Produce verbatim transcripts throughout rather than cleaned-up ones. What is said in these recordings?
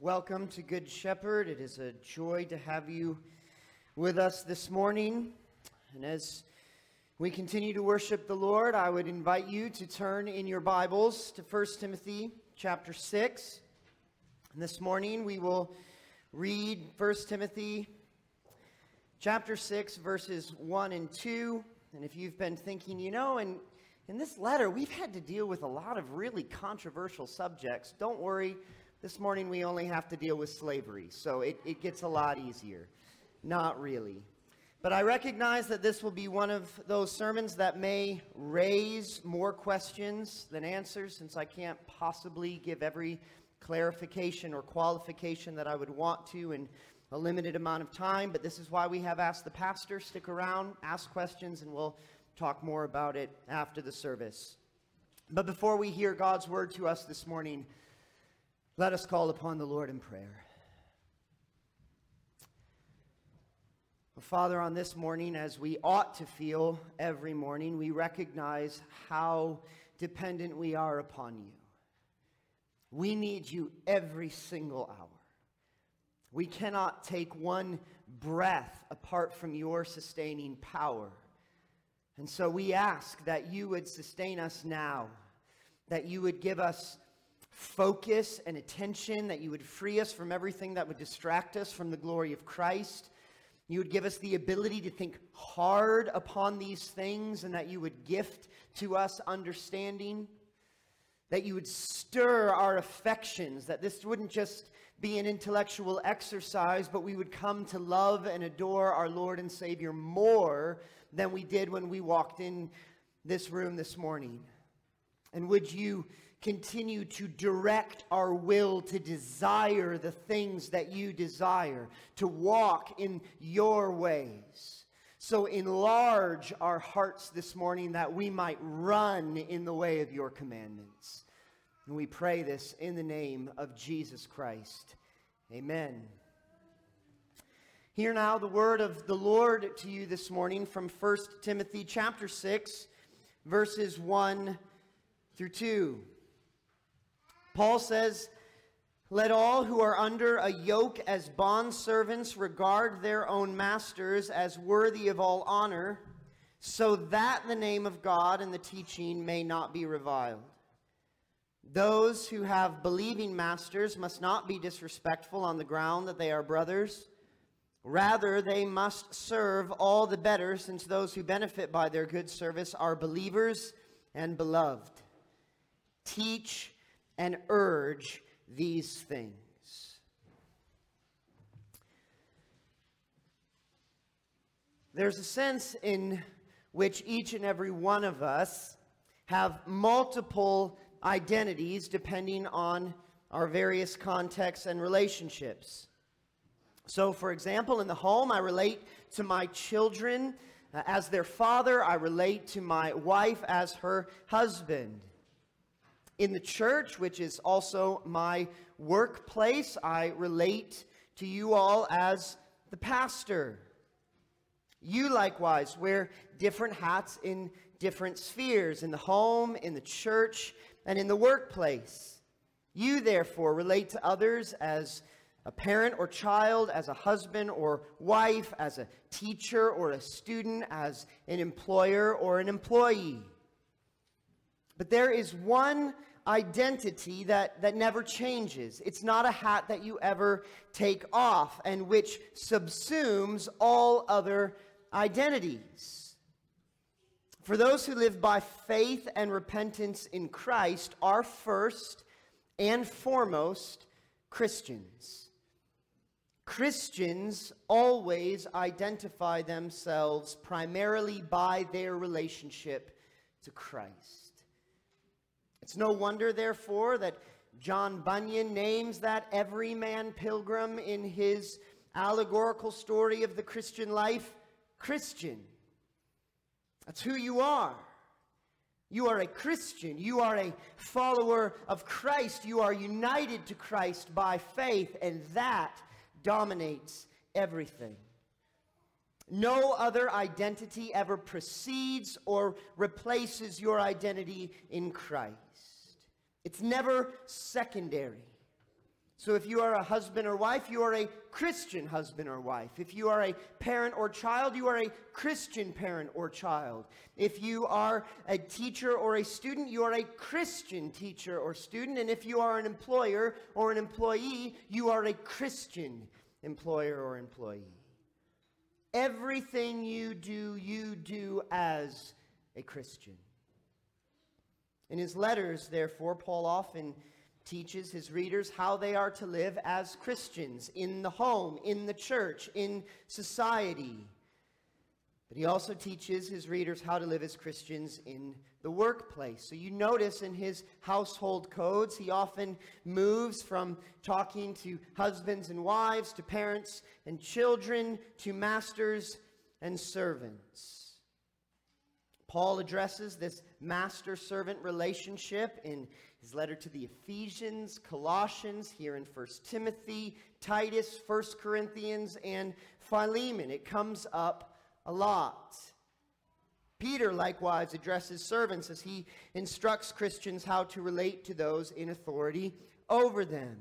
Welcome to Good Shepherd. It is a joy to have you with us this morning. And as we continue to worship the Lord, I would invite you to turn in your Bibles to First Timothy chapter six. And this morning we will read First Timothy chapter six, verses one and two. And if you've been thinking, you know, and in this letter we've had to deal with a lot of really controversial subjects, don't worry. This morning we only have to deal with slavery, so it, it gets a lot easier. Not really. But I recognize that this will be one of those sermons that may raise more questions than answers, since I can't possibly give every clarification or qualification that I would want to in a limited amount of time. But this is why we have Ask the Pastor. Stick around, ask questions, and we'll talk more about it after the service. But before we hear God's word to us this morning, let us call upon the Lord in prayer. Father, on this morning, as we ought to feel every morning, we recognize how dependent we are upon you. We need you every single hour. We cannot take one breath apart from your sustaining power. And so we ask that you would sustain us now, that you would give us focus and attention, that you would free us from everything that would distract us from the glory of Christ. You would give us the ability to think hard upon these things, and that you would gift to us understanding, that you would stir our affections, that this wouldn't just be an intellectual exercise, but we would come to love and adore our Lord and Savior more than we did when we walked in this room this morning. And would you continue to direct our will to desire the things that you desire, to walk in your ways. So enlarge our hearts this morning that we might run in the way of your commandments. And we pray this in the name of Jesus Christ. Amen. Hear now the word of the Lord to you this morning from First Timothy chapter six, verses one through two. Paul says, "Let all who are under a yoke as bondservants regard their own masters as worthy of all honor, so that the name of God and the teaching may not be reviled. Those who have believing masters must not be disrespectful on the ground that they are brothers. Rather, they must serve all the better, since those who benefit by their good service are believers and beloved. Teach and urge these things." There's a sense in which each and every one of us have multiple identities depending on our various contexts and relationships. So, for example, in the home, I relate to my children uh, as their father. I relate to my wife as her husband. In the church, which is also my workplace, I relate to you all as the pastor. You likewise wear different hats in different spheres, in the home, in the church, and in the workplace. You therefore relate to others as a parent or child, as a husband or wife, as a teacher or a student, as an employer or an employee. But there is one identity that, that never changes. It's not a hat that you ever take off, and which subsumes all other identities. For those who live by faith and repentance in Christ are first and foremost Christians. Christians always identify themselves primarily by their relationship to Christ. It's no wonder, therefore, that John Bunyan names that everyman pilgrim in his allegorical story of the Christian life Christian. That's who you are. You are a Christian. You are a follower of Christ. You are united to Christ by faith, and that dominates everything. No other identity ever precedes or replaces your identity in Christ. It's never secondary. So if you are a husband or wife, you are a Christian husband or wife. If you are a parent or child, you are a Christian parent or child. If you are a teacher or a student, you are a Christian teacher or student. And if you are an employer or an employee, you are a Christian employer or employee. Everything you do, you do as a Christian. In his letters, therefore, Paul often teaches his readers how they are to live as Christians in the home, in the church, in society. But he also teaches his readers how to live as Christians in the workplace. So you notice in his household codes, he often moves from talking to husbands and wives, to parents and children, to masters and servants. Paul addresses this master-servant relationship in his letter to the Ephesians, Colossians, here in First Timothy, Titus, First Corinthians, and Philemon. It comes up a lot. Peter likewise addresses servants as he instructs Christians how to relate to those in authority over them.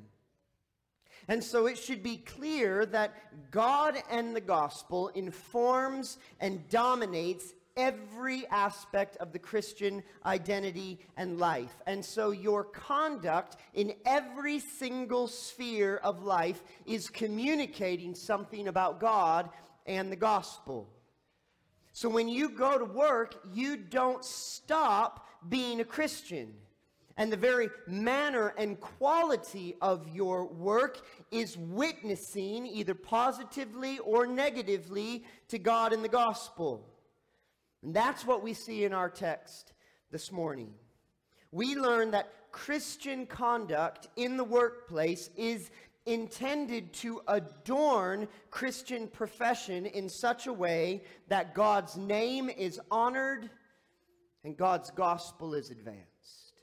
And so it should be clear that God and the gospel informs and dominates every aspect of the Christian identity and life. And so your conduct in every single sphere of life is communicating something about God and the gospel. So when you go to work, you don't stop being a Christian. And the very manner and quality of your work is witnessing either positively or negatively to God and the gospel. And that's what we see in our text this morning. We learn that Christian conduct in the workplace is intended to adorn Christian profession in such a way that God's name is honored and God's gospel is advanced.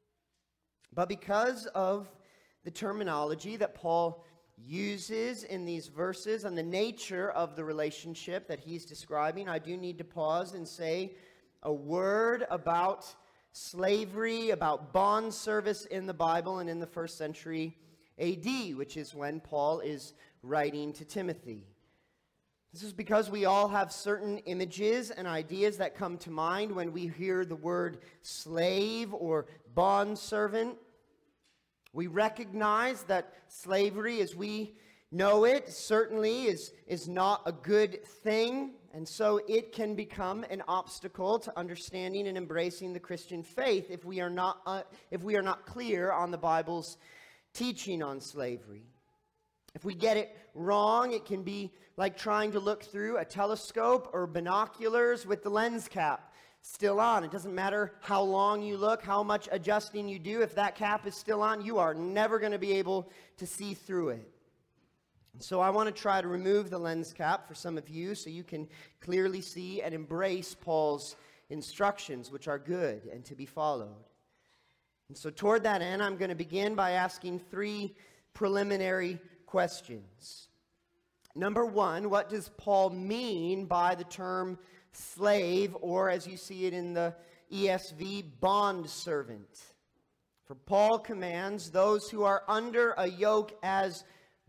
But because of the terminology that Paul uses in these verses and the nature of the relationship that he's describing, I do need to pause and say a word about slavery, about bond service in the Bible and in the first century A D, which is when Paul is writing to Timothy. This is because we all have certain images and ideas that come to mind when we hear the word slave or bondservant. We recognize that slavery as we know it certainly is, is not a good thing, and so it can become an obstacle to understanding and embracing the Christian faith if we are not, uh, if we are not clear on the Bible's teaching on slavery. If we get it wrong, it can be like trying to look through a telescope or binoculars with the lens cap still on. It doesn't matter how long you look, how much adjusting you do. If that cap is still on, you are never going to be able to see through it. So I want to try to remove the lens cap for some of you so you can clearly see and embrace Paul's instructions, which are good and to be followed. And so toward that end, I'm going to begin by asking three preliminary questions. Number one, what does Paul mean by the term slave, or as you see it in the E S V, bondservant? For Paul commands those who are under a yoke as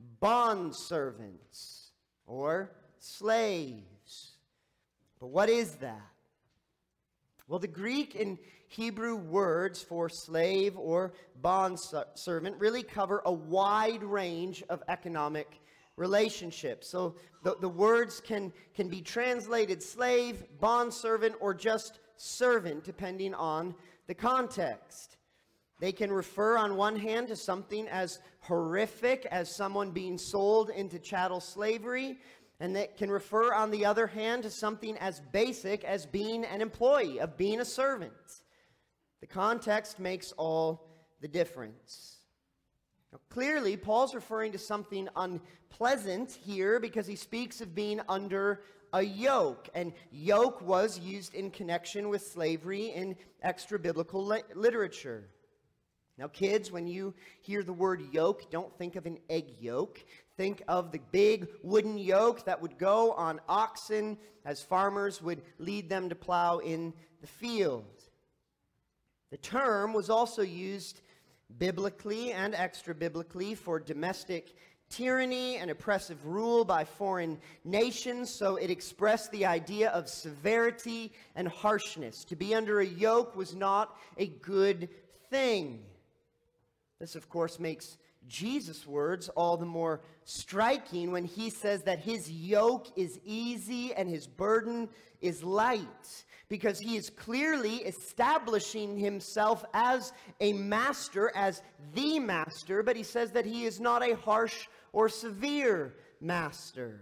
bondservants or slaves. But what is that? Well, the Greek and Hebrew words for slave or bondservant really cover a wide range of economic relationships. So the, the words can, can be translated slave, bondservant, or just servant, depending on the context. They can refer on one hand to something as horrific as someone being sold into chattel slavery, and that can refer on the other hand to something as basic as being an employee, of being a servant. The context makes all the difference. Now, clearly, Paul's referring to something unpleasant here because he speaks of being under a yoke, and yoke was used in connection with slavery in extra-biblical li- literature. Now, kids, when you hear the word yoke, don't think of an egg yolk. Think of the big wooden yoke that would go on oxen as farmers would lead them to plow in the field. The term was also used biblically and extra-biblically, for domestic tyranny and oppressive rule by foreign nations, so it expressed the idea of severity and harshness. To be under a yoke was not a good thing. This, of course, makes Jesus' words all the more striking when he says that his yoke is easy and his burden is light, because he is clearly establishing himself as a master, as the master, but he says that he is not a harsh or severe master.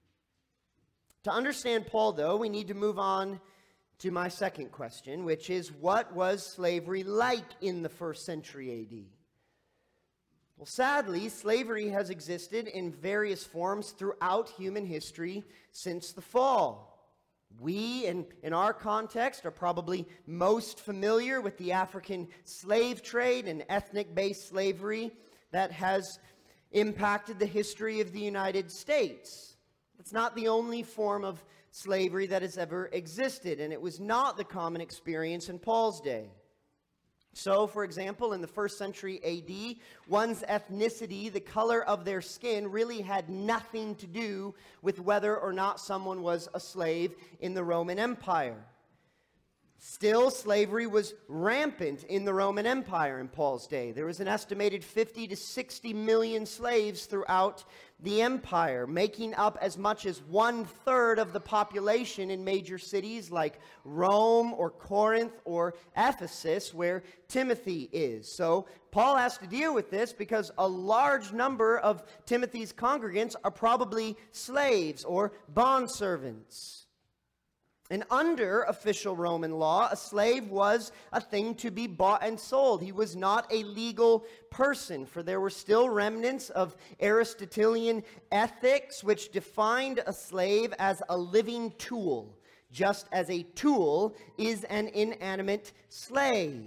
To understand Paul, though, we need to move on to my second question, which is, what was slavery like in the first century A D? Well, sadly, slavery has existed in various forms throughout human history since the fall. We, in, in our context, are probably most familiar with the African slave trade and ethnic-based slavery that has impacted the history of the United States. It's not the only form of slavery that has ever existed, and it was not the common experience in Paul's day. So, for example, in the first century A D, one's ethnicity, the color of their skin, really had nothing to do with whether or not someone was a slave in the Roman Empire. Still, slavery was rampant in the Roman Empire in Paul's day. There was an estimated fifty to sixty million slaves throughout the empire, making up as much as one-third of the population in major cities like Rome or Corinth or Ephesus, where Timothy is. So Paul has to deal with this because a large number of Timothy's congregants are probably slaves or bondservants. And under official Roman law, a slave was a thing to be bought and sold. He was not a legal person, for there were still remnants of Aristotelian ethics which defined a slave as a living tool, just as a tool is an inanimate slave.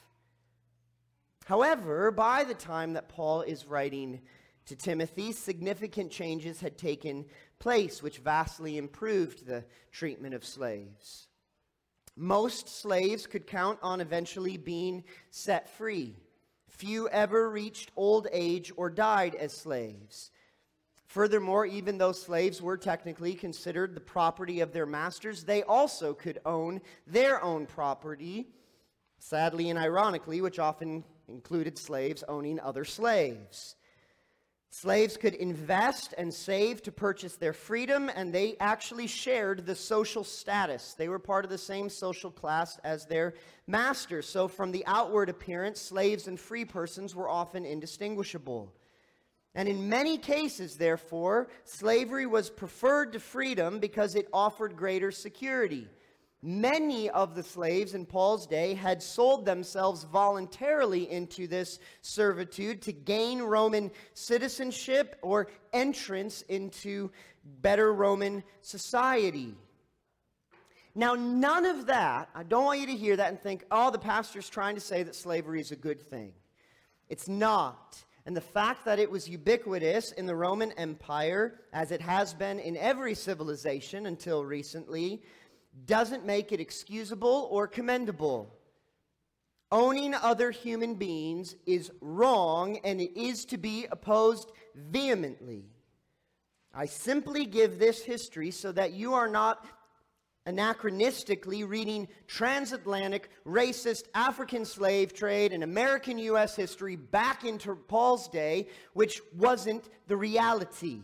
However, by the time that Paul is writing to Timothy, significant changes had taken place which vastly improved the treatment of slaves. Most slaves could count on eventually being set free. Few ever reached old age or died as slaves. Furthermore, even though slaves were technically considered the property of their masters, they also could own their own property, sadly and ironically, which often included slaves owning other slaves. Slaves could invest and save to purchase their freedom, and they actually shared the social status. They were part of the same social class as their masters. So from the outward appearance, slaves and free persons were often indistinguishable. And in many cases, therefore, slavery was preferred to freedom because it offered greater security. Many of the slaves in Paul's day had sold themselves voluntarily into this servitude to gain Roman citizenship or entrance into better Roman society. Now, none of that, I don't want you to hear that and think, oh, the pastor's trying to say that slavery is a good thing. It's not. And the fact that it was ubiquitous in the Roman Empire, as it has been in every civilization until recently, doesn't make it excusable or commendable. Owning other human beings is wrong, and it is to be opposed vehemently. I simply give this history so that you are not anachronistically reading transatlantic, racist African slave trade and American U S history back into Paul's day, which wasn't the reality.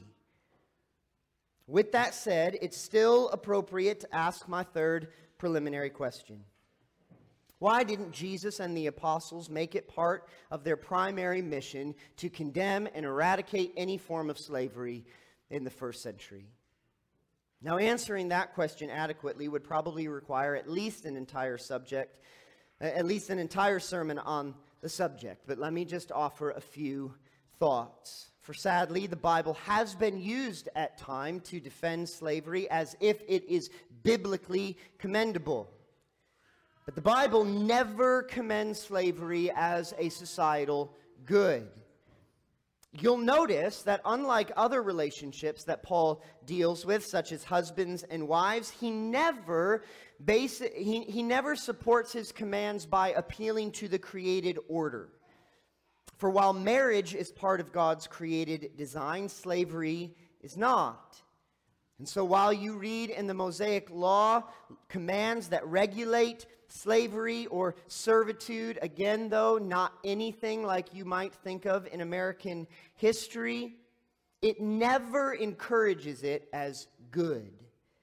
With that said, it's still appropriate to ask my third preliminary question. Why didn't Jesus and the apostles make it part of their primary mission to condemn and eradicate any form of slavery in the first century? Now, answering that question adequately would probably require at least an entire subject, at least an entire sermon on the subject. But let me just offer a few thoughts. For sadly, the Bible has been used at times to defend slavery as if it is biblically commendable. But the Bible never commends slavery as a societal good. You'll notice that unlike other relationships that Paul deals with, such as husbands and wives, he never basi- he, he never supports his commands by appealing to the created order. For while marriage is part of God's created design, slavery is not. And so while you read in the Mosaic Law commands that regulate slavery or servitude, again though, not anything like you might think of in American history, it never encourages it as good.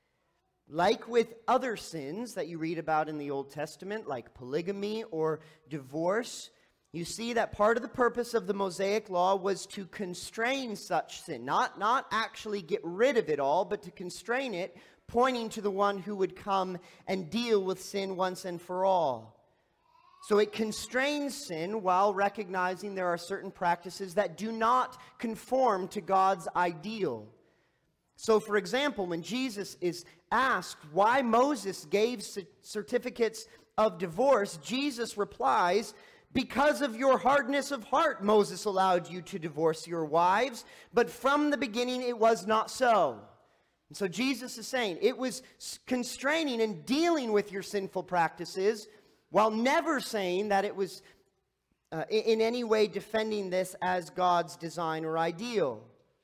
Like with other sins that you read about in the Old Testament, like polygamy or divorce, you see that part of the purpose of the Mosaic Law was to constrain such sin. Not, not actually get rid of it all, but to constrain it, pointing to the one who would come and deal with sin once and for all. So it constrains sin while recognizing there are certain practices that do not conform to God's ideal. So, for example, when Jesus is asked why Moses gave certificates of divorce, Jesus replies, "Because of your hardness of heart, Moses allowed you to divorce your wives, but from the beginning it was not so." And so Jesus is saying it was constraining and dealing with your sinful practices, while never saying that it was uh, in any way defending this as God's design or ideal.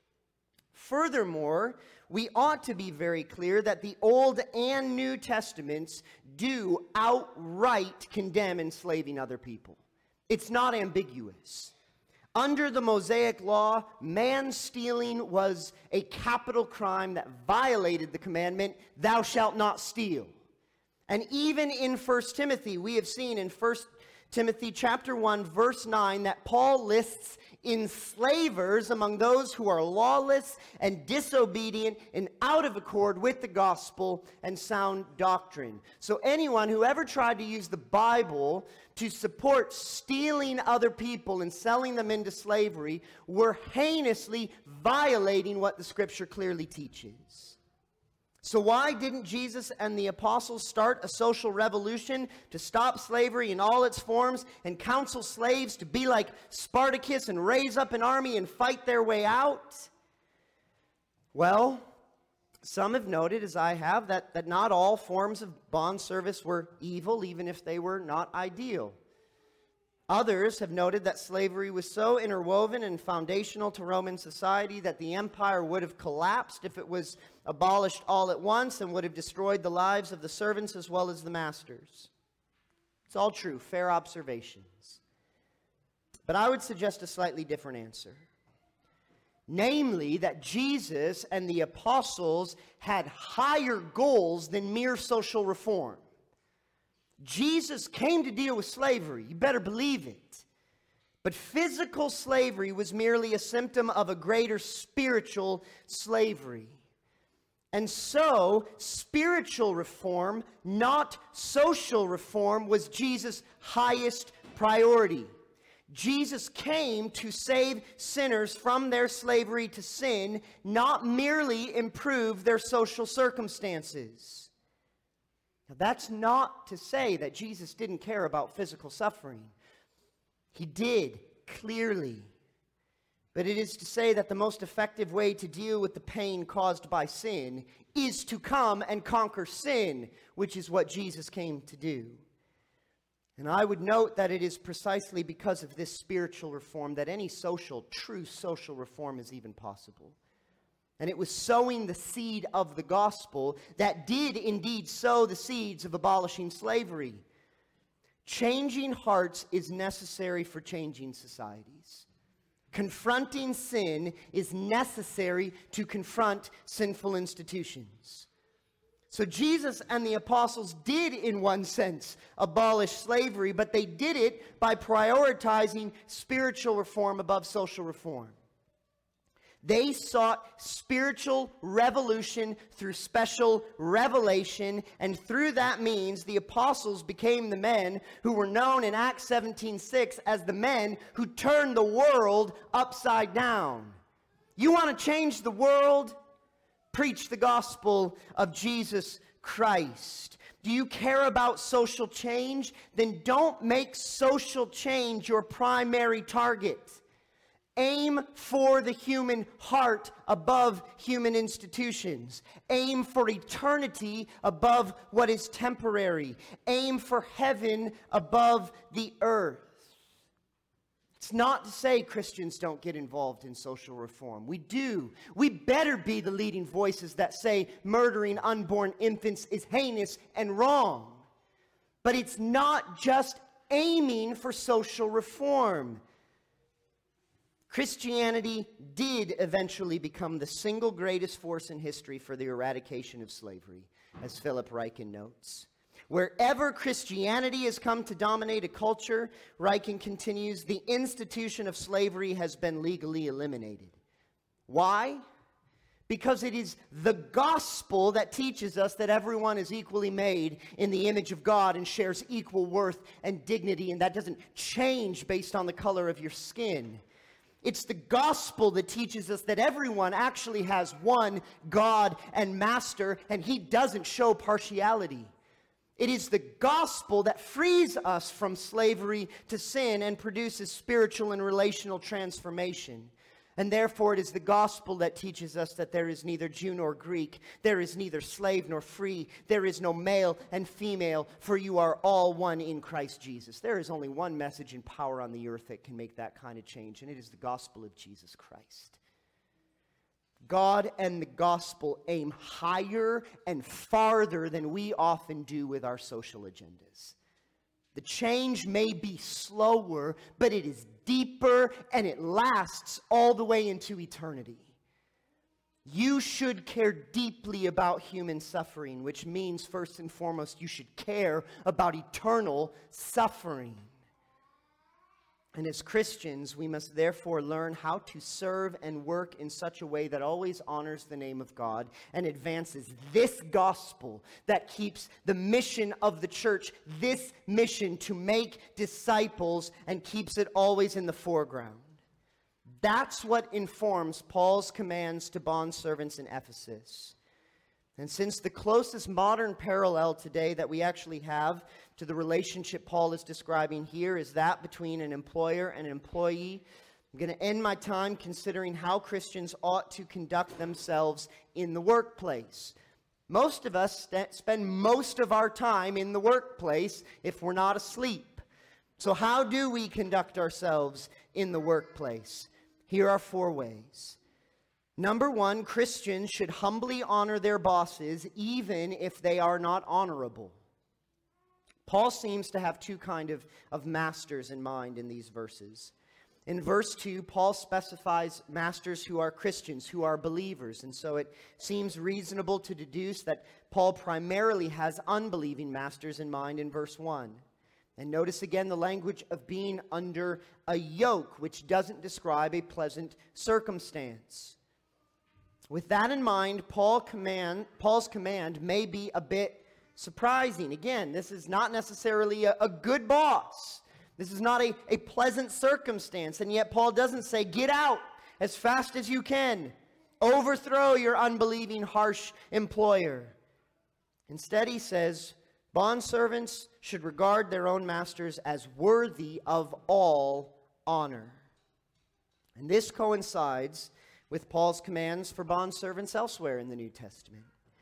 Furthermore, we ought to be very clear that the Old and New Testaments do outright condemn enslaving other people. It's not ambiguous. Under the Mosaic Law, man-stealing was a capital crime that violated the commandment, "Thou shalt not steal." And even in First Timothy, we have seen in First Timothy chapter one, verse nine, that Paul lists enslavers among those who are lawless and disobedient and out of accord with the gospel and sound doctrine. So anyone who ever tried to use the Bible to support stealing other people and selling them into slavery were heinously violating what the Scripture clearly teaches. So why didn't Jesus and the apostles start a social revolution to stop slavery in all its forms and counsel slaves to be like Spartacus and raise up an army and fight their way out? Well, some have noted, as I have, that, that not all forms of bond service were evil, even if they were not ideal. Others have noted that slavery was so interwoven and foundational to Roman society that the empire would have collapsed if it was abolished all at once and would have destroyed the lives of the servants as well as the masters. It's all true, fair observations. But I would suggest a slightly different answer. Namely, that Jesus and the apostles had higher goals than mere social reform. Jesus came to deal with slavery. You better believe it. But physical slavery was merely a symptom of a greater spiritual slavery. And so, spiritual reform, not social reform, was Jesus' highest priority. Jesus came to save sinners from their slavery to sin, not merely improve their social circumstances. Now, that's not to say that Jesus didn't care about physical suffering. He did, clearly. But it is to say that the most effective way to deal with the pain caused by sin is to come and conquer sin, which is what Jesus came to do. And I would note that it is precisely because of this spiritual reform that any social, true social reform is even possible. And it was sowing the seed of the gospel that did indeed sow the seeds of abolishing slavery. Changing hearts is necessary for changing societies. Confronting sin is necessary to confront sinful institutions. So Jesus and the apostles did, in one sense, abolish slavery, but they did it by prioritizing spiritual reform above social reform. They sought spiritual revolution through special revelation, and through that means the apostles became the men who were known in Acts seventeen six as the men who turned the world upside down. You want to change the world? Preach the gospel of Jesus Christ. Do you care about social change? Then don't make social change your primary target. Aim for the human heart above human institutions. Aim for eternity above what is temporary. Aim for heaven above the earth. It's not to say Christians don't get involved in social reform. We do. We better be the leading voices that say murdering unborn infants is heinous and wrong. But it's not just aiming for social reform. Christianity did eventually become the single greatest force in history for the eradication of slavery, as Philip Ryken notes. Wherever Christianity has come to dominate a culture, Ryken continues, the institution of slavery has been legally eliminated. Why? Because it is the gospel that teaches us that everyone is equally made in the image of God and shares equal worth and dignity, and that doesn't change based on the color of your skin. It's the gospel that teaches us that everyone actually has one God and master, and he doesn't show partiality. It is the gospel that frees us from slavery to sin and produces spiritual and relational transformation. And therefore it is the gospel that teaches us that there is neither Jew nor Greek, there is neither slave nor free, there is no male and female, for you are all one in Christ Jesus. There is only one message and power on the earth that can make that kind of change, and it is the gospel of Jesus Christ. God and the gospel aim higher and farther than we often do with our social agendas. The change may be slower, but it is deeper and it lasts all the way into eternity. You should care deeply about human suffering, which means first and foremost you should care about eternal suffering. And as Christians, we must therefore learn how to serve and work in such a way that always honors the name of God and advances this gospel that keeps the mission of the church, this mission to make disciples, and keeps it always in the foreground. That's what informs Paul's commands to bondservants in Ephesus. And since the closest modern parallel today that we actually have to the relationship Paul is describing here is that between an employer and an employee, I'm going to end my time considering how Christians ought to conduct themselves in the workplace. Most of us st- spend most of our time in the workplace if we're not asleep. So how do we conduct ourselves in the workplace? Here are four ways. Number one, Christians should humbly honor their bosses even if they are not honorable. Paul seems to have two kind of, of masters in mind in these verses. In verse two, Paul specifies masters who are Christians, who are believers. And so it seems reasonable to deduce that Paul primarily has unbelieving masters in mind in verse one. And notice again the language of being under a yoke, which doesn't describe a pleasant circumstance. With that in mind, Paul command, Paul's command may be a bit surprising. Again, this is not necessarily a, a good boss. This is not a, a pleasant circumstance. And yet Paul doesn't say, get out as fast as you can. Overthrow your unbelieving, harsh employer. Instead, he says, bondservants should regard their own masters as worthy of all honor. And this coincides with Paul's commands for bondservants elsewhere in the New Testament.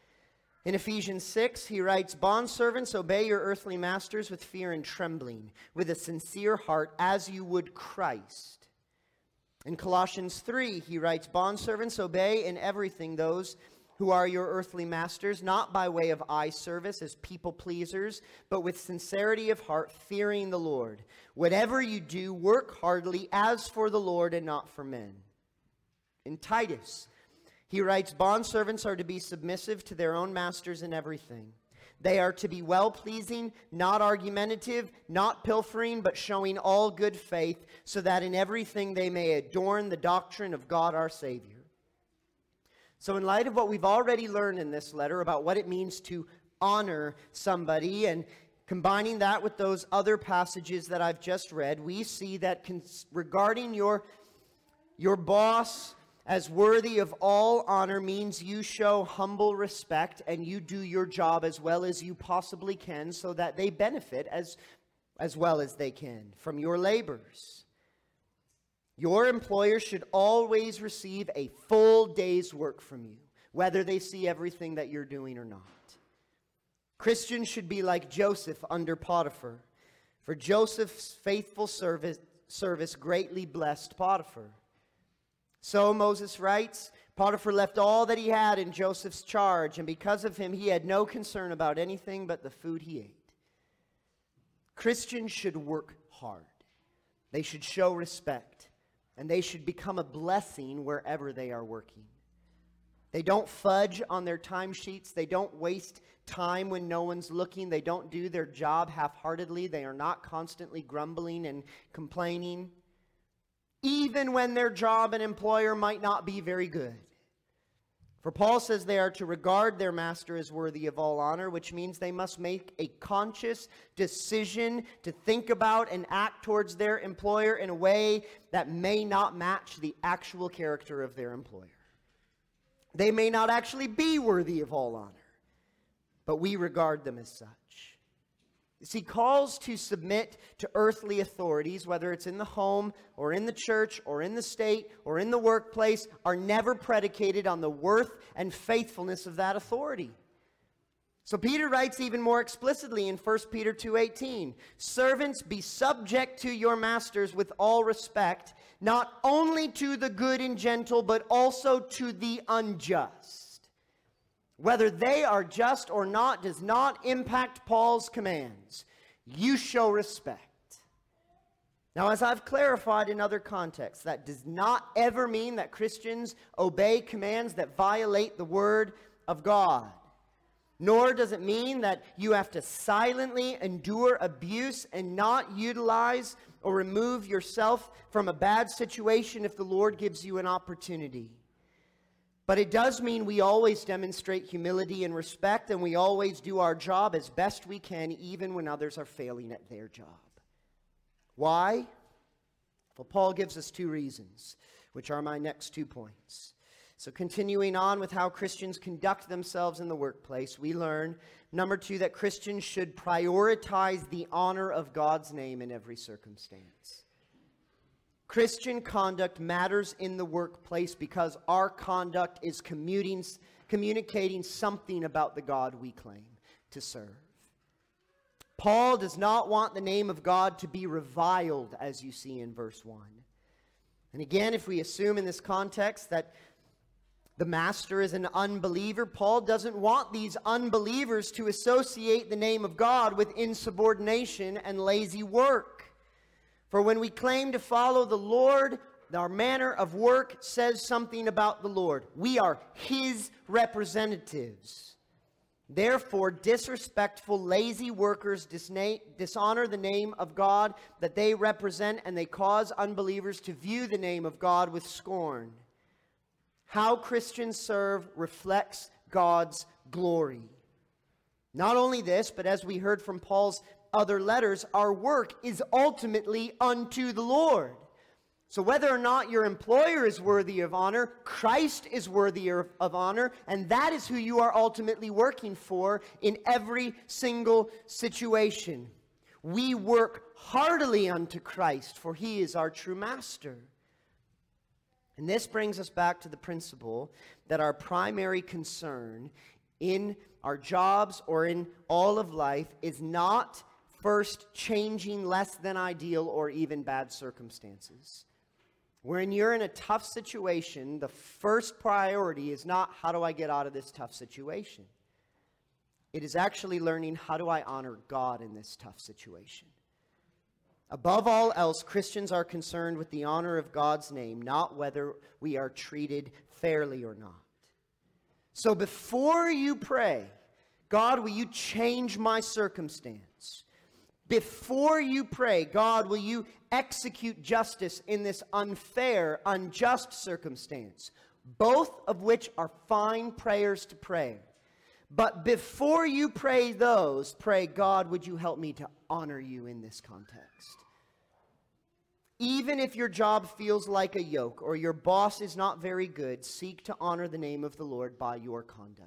In Ephesians six, he writes, bondservants, obey your earthly masters with fear and trembling, with a sincere heart, as you would Christ. In Colossians three, he writes, bondservants, obey in everything those who are your earthly masters, not by way of eye service as people pleasers, but with sincerity of heart, fearing the Lord. Whatever you do, work heartily as for the Lord and not for men. In Titus, he writes, bondservants are to be submissive to their own masters in everything. They are to be well-pleasing, not argumentative, not pilfering, but showing all good faith, so that in everything they may adorn the doctrine of God our Savior. So in light of what we've already learned in this letter about what it means to honor somebody, and combining that with those other passages that I've just read, we see that cons- regarding your, your boss as worthy of all honor means you show humble respect and you do your job as well as you possibly can so that they benefit as, as well as they can from your labors. Your employer should always receive a full day's work from you, whether they see everything that you're doing or not. Christians should be like Joseph under Potiphar. For Joseph's faithful service service greatly blessed Potiphar. So Moses writes, Potiphar left all that he had in Joseph's charge, and because of him he had no concern about anything but the food he ate. Christians should work hard. They should show respect, and they should become a blessing wherever they are working. They don't fudge on their timesheets. They don't waste time when no one's looking. They don't do their job half-heartedly. They are not constantly grumbling and complaining, even when their job and employer might not be very good. For Paul says they are to regard their master as worthy of all honor, which means they must make a conscious decision to think about and act towards their employer in a way that may not match the actual character of their employer. They may not actually be worthy of all honor, but we regard them as such. You see, calls to submit to earthly authorities, whether it's in the home or in the church or in the state or in the workplace, are never predicated on the worth and faithfulness of that authority. So Peter writes even more explicitly in First Peter two eighteen, "Servants, be subject to your masters with all respect, not only to the good and gentle, but also to the unjust." Whether they are just or not does not impact Paul's commands. You show respect. Now, as I've clarified in other contexts, that does not ever mean that Christians obey commands that violate the Word of God. Nor does it mean that you have to silently endure abuse and not utilize or remove yourself from a bad situation if the Lord gives you an opportunity. But it does mean we always demonstrate humility and respect, and we always do our job as best we can, even when others are failing at their job. Why? Well, Paul gives us two reasons, which are my next two points. So continuing on with how Christians conduct themselves in the workplace, we learn, number two, that Christians should prioritize the honor of God's name in every circumstance. Christian conduct matters in the workplace because our conduct is communicating something about the God we claim to serve. Paul does not want the name of God to be reviled, as you see in verse one. And again, if we assume in this context that the master is an unbeliever, Paul doesn't want these unbelievers to associate the name of God with insubordination and lazy work. For when we claim to follow the Lord, our manner of work says something about the Lord. We are His representatives. Therefore, disrespectful, lazy workers disna- dishonor the name of God that they represent, and they cause unbelievers to view the name of God with scorn. How Christians serve reflects God's glory. Not only this, but as we heard from Paul's other letters, our work is ultimately unto the Lord. So whether or not your employer is worthy of honor, Christ is worthy of honor, and that is who you are ultimately working for in every single situation. We work heartily unto Christ, for He is our true master. And this brings us back to the principle that our primary concern in our jobs or in all of life is not first changing less than ideal or even bad circumstances. When you're in a tough situation, the first priority is not how do I get out of this tough situation. It is actually learning how do I honor God in this tough situation. Above all else, Christians are concerned with the honor of God's name, not whether we are treated fairly or not. So before you pray, God, will you change my circumstance? Before you pray, God, will you execute justice in this unfair, unjust circumstance? Both of which are fine prayers to pray. But before you pray those, pray, God, would you help me to honor you in this context? Even if your job feels like a yoke or your boss is not very good, seek to honor the name of the Lord by your conduct.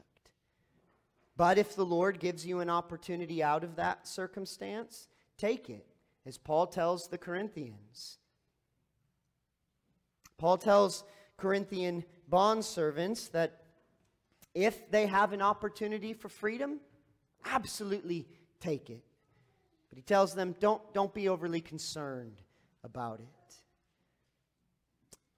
But if the Lord gives you an opportunity out of that circumstance, take it, as Paul tells the Corinthians. Paul tells Corinthian bondservants that if they have an opportunity for freedom, absolutely take it. But he tells them, don't, don't be overly concerned about it.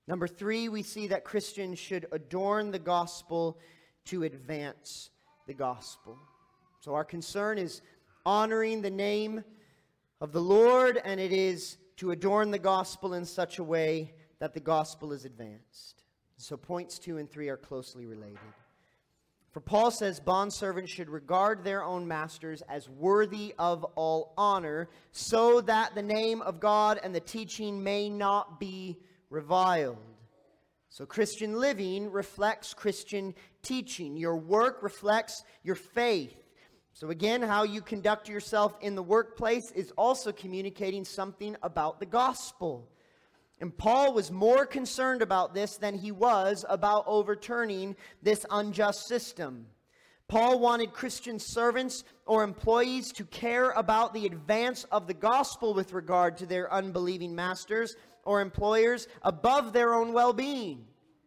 Number three, we see that Christians should adorn the gospel to advance the gospel. So our concern is honoring the name of the Lord, and it is to adorn the gospel in such a way that the gospel is advanced. So points two and three are closely related. For Paul says, bondservants should regard their own masters as worthy of all honor, so that the name of God and the teaching may not be reviled. So Christian living reflects Christian teaching. Your work reflects your faith. So again, how you conduct yourself in the workplace is also communicating something about the gospel. And Paul was more concerned about this than he was about overturning this unjust system. Paul wanted Christian servants or employees to care about the advance of the gospel with regard to their unbelieving masters or employers above their own well-being.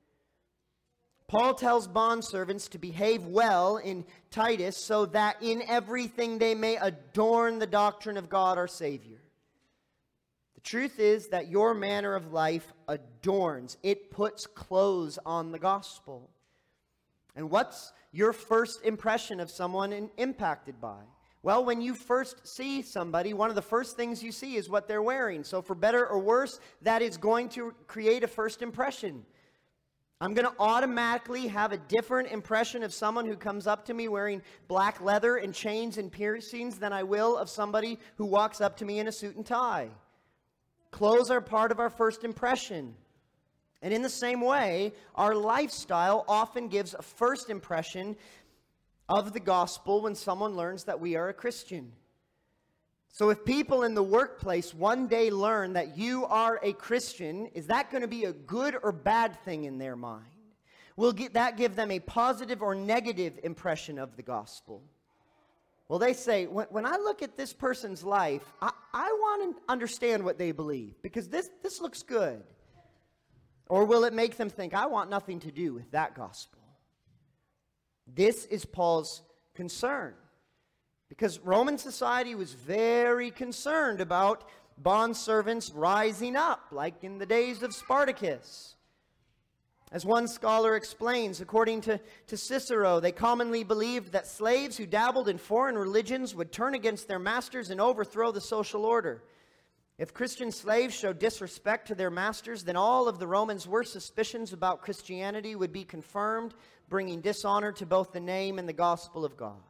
Paul tells bondservants to behave well in Titus so that in everything they may adorn the doctrine of God our Savior. The truth is that your manner of life adorns. It puts clothes on the gospel. And what's your first impression of someone in, impacted by? Well, when you first see somebody, one of the first things you see is what they're wearing. So for better or worse, that is going to create a first impression. I'm going to automatically have a different impression of someone who comes up to me wearing black leather and chains and piercings than I will of somebody who walks up to me in a suit and tie. Clothes are part of our first impression. And in the same way, our lifestyle often gives a first impression of the gospel when someone learns that we are a Christian. So if people in the workplace one day learn that you are a Christian, is that going to be a good or bad thing in their mind? Will that give them a positive or negative impression of the gospel? Well, they say, when, when I look at this person's life, I, I want to understand what they believe, because this, this looks good. Or will it make them think, I want nothing to do with that gospel? This is Paul's concern. Because Roman society was very concerned about bondservants rising up, like in the days of Spartacus. As one scholar explains, according to, to Cicero, they commonly believed that slaves who dabbled in foreign religions would turn against their masters and overthrow the social order. If Christian slaves showed disrespect to their masters, then all of the Romans' worst suspicions about Christianity would be confirmed, bringing dishonor to both the name and the gospel of God.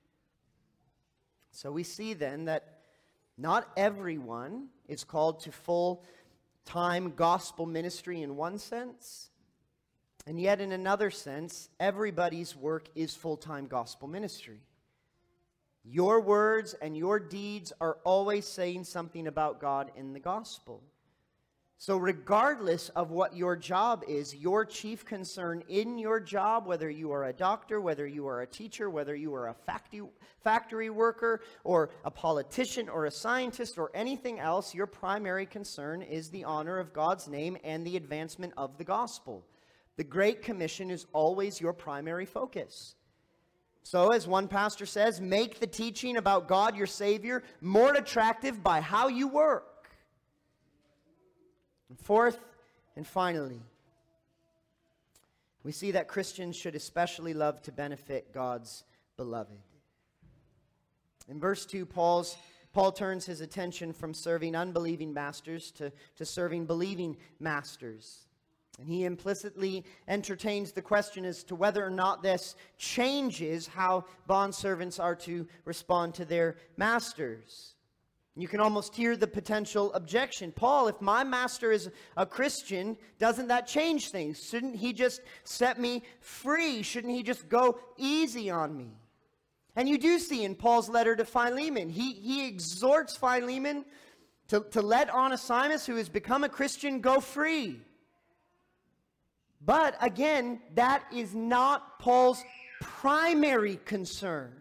So we see then that not everyone is called to full-time gospel ministry in one sense, and yet in another sense, everybody's work is full-time gospel ministry. Your words and your deeds are always saying something about God in the gospel. So regardless of what your job is, your chief concern in your job, whether you are a doctor, whether you are a teacher, whether you are a factory, factory worker, or a politician, or a scientist, or anything else, your primary concern is the honor of God's name and the advancement of the gospel. The Great Commission is always your primary focus. So, as one pastor says, make the teaching about God your Savior more attractive by how you work. And fourth, and finally, we see that Christians should especially love to benefit God's beloved. In verse two, Paul's, Paul turns his attention from serving unbelieving masters to, to serving believing masters. And he implicitly entertains the question as to whether or not this changes how bondservants are to respond to their masters. You can almost hear the potential objection. Paul, if my master is a Christian, doesn't that change things? Shouldn't he just set me free? Shouldn't he just go easy on me? And you do see in Paul's letter to Philemon, he, he exhorts Philemon to, to let Onesimus, who has become a Christian, go free. But again, that is not Paul's primary concern.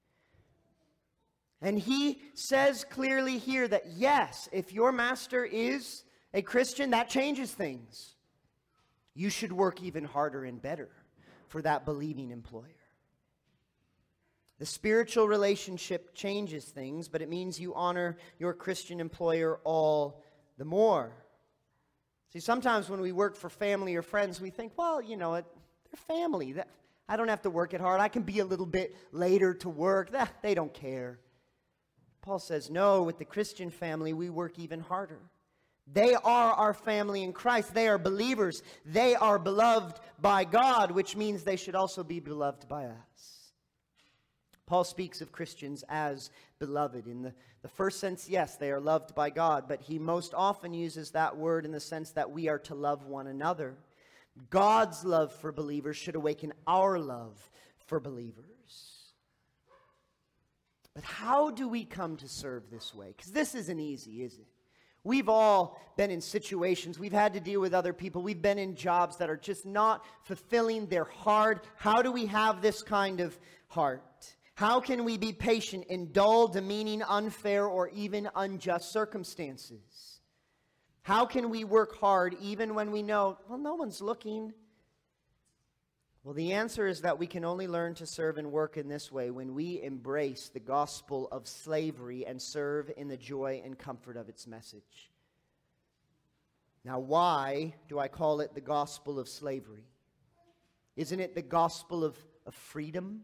And he says clearly here that yes, if your master is a Christian, that changes things. You should work even harder and better for that believing employer. The spiritual relationship changes things, but it means you honor your Christian employer all the more. See, sometimes when we work for family or friends, we think, well, you know, it, they're family. That, I don't have to work it hard. I can be a little bit later to work. That, they don't care. Paul says, no, with the Christian family, we work even harder. They are our family in Christ. They are believers. They are beloved by God, which means they should also be beloved by us. Paul speaks of Christians as beloved. In the, the first sense, yes, they are loved by God, but he most often uses that word in the sense that we are to love one another. God's love for believers should awaken our love for believers. But how do we come to serve this way? Because this isn't easy, is it? We've all been in situations, we've had to deal with other people, we've been in jobs that are just not fulfilling, they're hard. How do we have this kind of heart? How can we be patient in dull, demeaning, unfair, or even unjust circumstances? How can we work hard even when we know, well, no one's looking? Well, the answer is that we can only learn to serve and work in this way when we embrace the gospel of slavery and serve in the joy and comfort of its message. Now, why do I call it the gospel of slavery? Isn't it the gospel of, of freedom?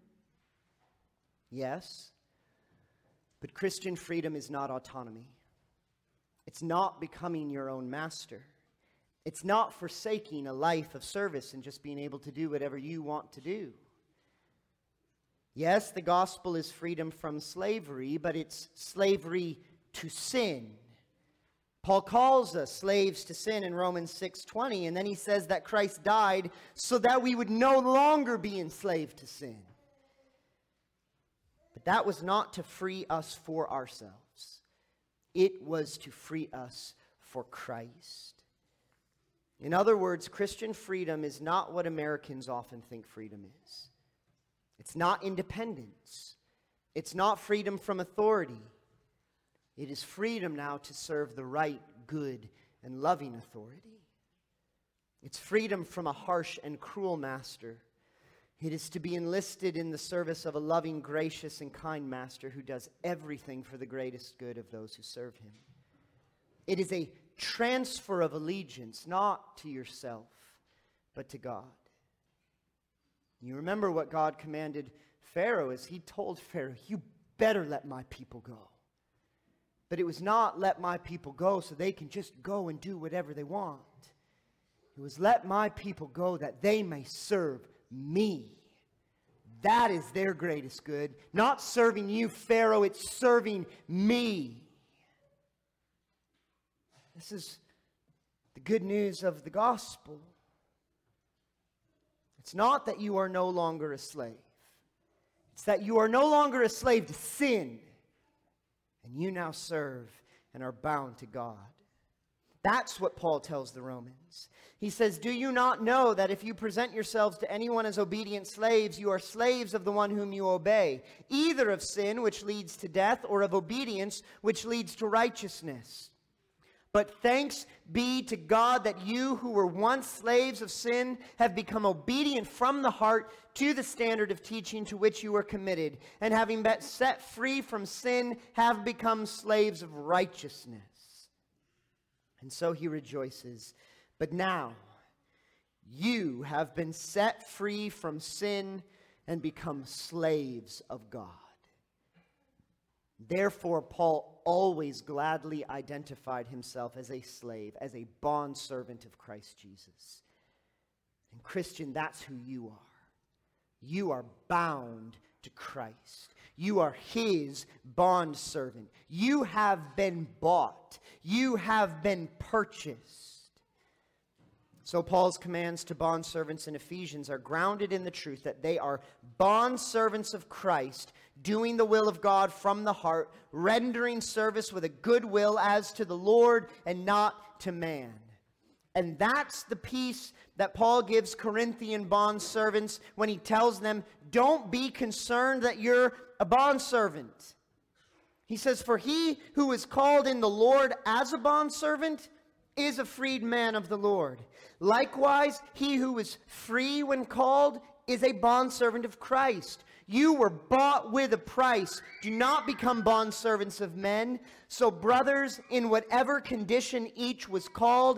Yes, but Christian freedom is not autonomy. It's not becoming your own master. It's not forsaking a life of service and just being able to do whatever you want to do. Yes, the gospel is freedom from slavery, but it's slavery to sin. Paul calls us slaves to sin in Romans six twenty, and then he says that Christ died so that we would no longer be enslaved to sin. But that was not to free us for ourselves. It was to free us for Christ. In other words, Christian freedom is not what Americans often think freedom is. It's not independence. It's not freedom from authority. It is freedom now to serve the right, good, and loving authority. It's freedom from a harsh and cruel master. It is to be enlisted in the service of a loving, gracious, and kind master who does everything for the greatest good of those who serve him. It is a transfer of allegiance, not to yourself, but to God. You remember what God commanded Pharaoh as he told Pharaoh, you better let my people go. But it was not let my people go so they can just go and do whatever they want. It was let my people go that they may serve me. That is their greatest good. Not serving you, Pharaoh, it's serving me. This is the good news of the gospel. It's not that you are no longer a slave. It's that you are no longer a slave to sin. And you now serve and are bound to God. That's what Paul tells the Romans. He says, do you not know that if you present yourselves to anyone as obedient slaves, you are slaves of the one whom you obey, either of sin, which leads to death, or of obedience, which leads to righteousness? But thanks be to God that you who were once slaves of sin have become obedient from the heart to the standard of teaching to which you were committed, and having been set free from sin, have become slaves of righteousness. And so he rejoices. But now you have been set free from sin and become slaves of God. Therefore, Paul always gladly identified himself as a slave, as a bondservant of Christ Jesus. And Christian, that's who you are. You are bound to Christ. You are his bondservant. You have been bought. You have been purchased. So Paul's commands to bondservants in Ephesians are grounded in the truth that they are bondservants of Christ, doing the will of God from the heart, rendering service with a good will as to the Lord and not to man. And that's the peace that Paul gives Corinthian bondservants when he tells them, don't be concerned that you're a bondservant. He says, for he who is called in the Lord as a bondservant is a freed man of the Lord. Likewise, he who is free when called is a bondservant of Christ. You were bought with a price. Do not become bondservants of men. So brothers, in whatever condition each was called,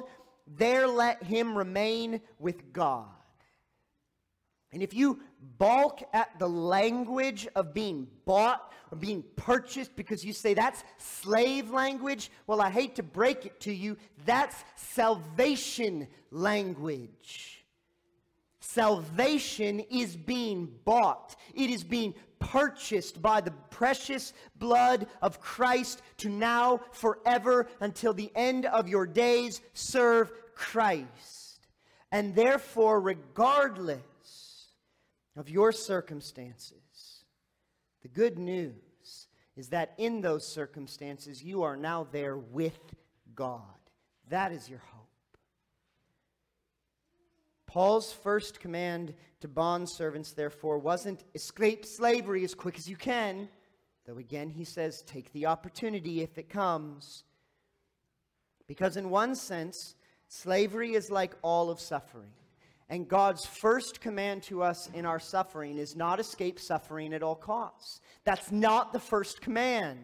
there let him remain with God. And if you balk at the language of being bought or being purchased because you say that's slave language, well, I hate to break it to you, that's salvation language. Salvation is being bought. It is being purchased by the precious blood of Christ to now, forever, until the end of your days, serve Christ. And therefore, regardless of your circumstances, the good news is that in those circumstances, you are now there with God. That is your hope. Paul's first command to bondservants, therefore, wasn't escape slavery as quick as you can, though again he says, take the opportunity if it comes. Because in one sense, slavery is like all of suffering. And God's first command to us in our suffering is not escape suffering at all costs. That's not the first command.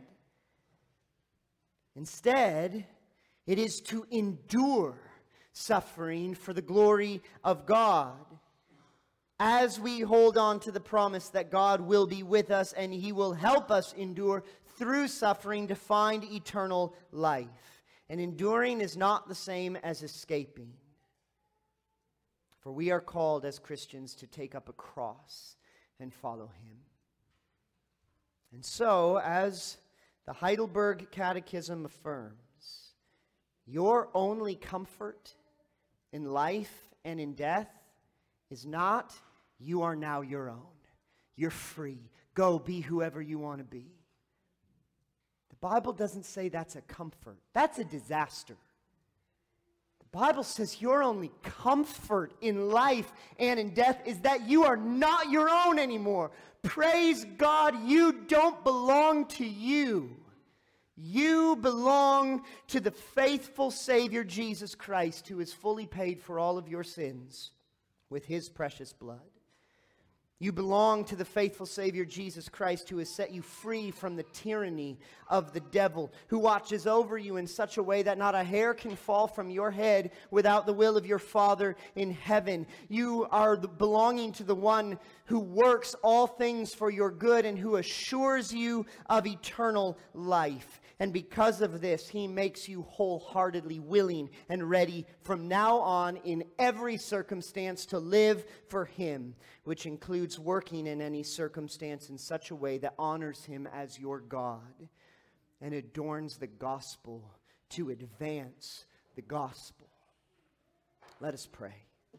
Instead, it is to endure suffering for the glory of God, as we hold on to the promise that God will be with us and He will help us endure through suffering to find eternal life. And enduring is not the same as escaping. For we are called as Christians to take up a cross and follow Him. And so, as the Heidelberg Catechism affirms, your only comfort in life and in death is not, you are now your own. You're free. Go be whoever you want to be. The Bible doesn't say that's a comfort. That's a disaster. The Bible says your only comfort in life and in death is that you are not your own anymore. Praise God, you don't belong to you. You belong to the faithful Savior Jesus Christ, who has fully paid for all of your sins with His precious blood. You belong to the faithful Savior Jesus Christ, who has set you free from the tyranny of the devil, who watches over you in such a way that not a hair can fall from your head without the will of your Father in heaven. You are the, belonging to the one who works all things for your good and who assures you of eternal life. And because of this, He makes you wholeheartedly willing and ready from now on in every circumstance to live for Him, which includes working in any circumstance in such a way that honors Him as your God and adorns the gospel to advance the gospel. Let us pray.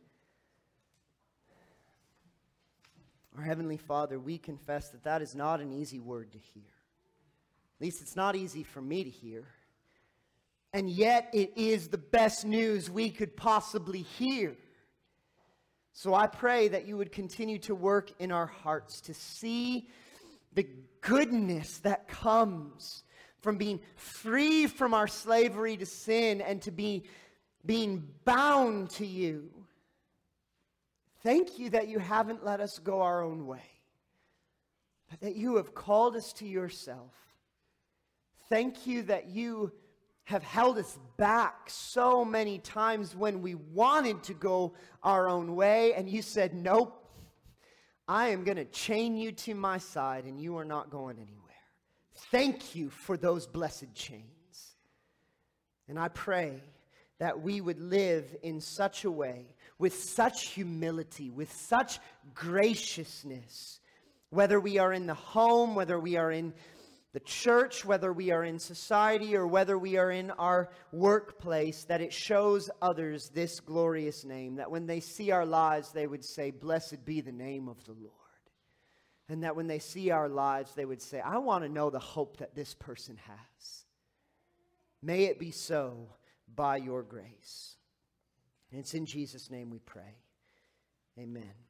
Our Heavenly Father, we confess that that is not an easy word to hear. At least it's not easy for me to hear. And yet it is the best news we could possibly hear. So I pray that you would continue to work in our hearts to see the goodness that comes from being free from our slavery to sin and to be being bound to you. Thank you that you haven't let us go our own way, but that you have called us to yourself. Thank you that you have held us back so many times when we wanted to go our own way, and you said, nope, I am going to chain you to my side, and you are not going anywhere. Thank you for those blessed chains. And I pray that we would live in such a way, with such humility, with such graciousness, whether we are in the home, whether we are in the church, whether we are in society, or whether we are in our workplace, that it shows others this glorious name, that when they see our lives, they would say, blessed be the name of the Lord. And that when they see our lives, they would say, I want to know the hope that this person has. May it be so by your grace. And it's in Jesus' name we pray. Amen.